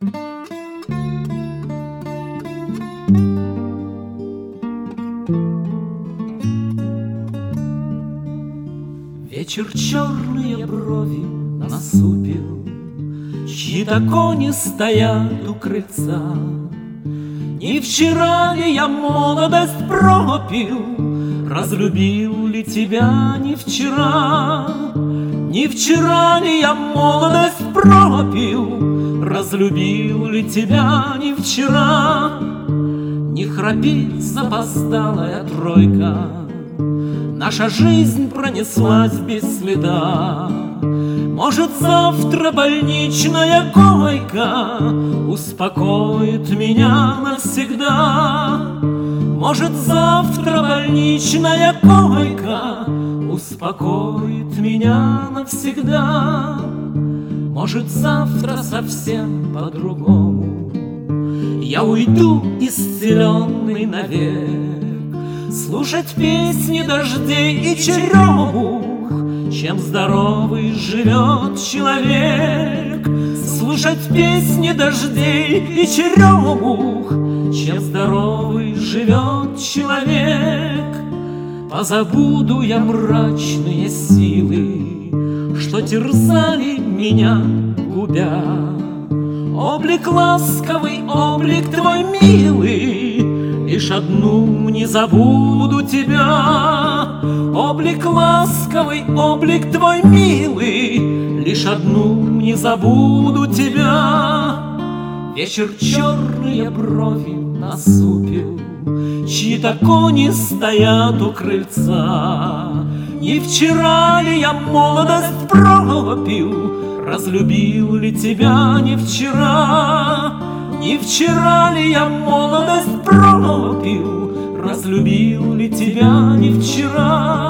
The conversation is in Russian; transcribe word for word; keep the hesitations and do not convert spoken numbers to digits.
Вечер черные брови насупил, чьи-то кони стоят у крыльца. Не вчера ли я молодость пропил, разлюбил ли тебя не вчера? Не вчера ли я молодость пропил, разлюбил ли тебя не вчера? Не храпи, запоздалая тройка, наша жизнь пронеслась без следа. Может, завтра больничная койка успокоит меня навсегда. Может, завтра больничная койка успокоит меня навсегда. Может, завтра совсем по-другому я уйду исцеленный навек, слушать песни дождей и черемух, чем здоровый живет человек. Слушать песни дождей и черемух, чем здоровый живет человек. Позабуду я мрачные силы, что терзали меня губя. Облик ласковый, облик твой милый, лишь одну не забуду тебя. Облик ласковый, облик твой милый, лишь одну не забуду тебя. Вечер черные брови насупил, чьи-то кони стоят у крыльца. Не вчера ли я молодость пропил, разлюбил ли тебя не вчера? Не вчера ли я молодость пропил, разлюбил ли тебя не вчера?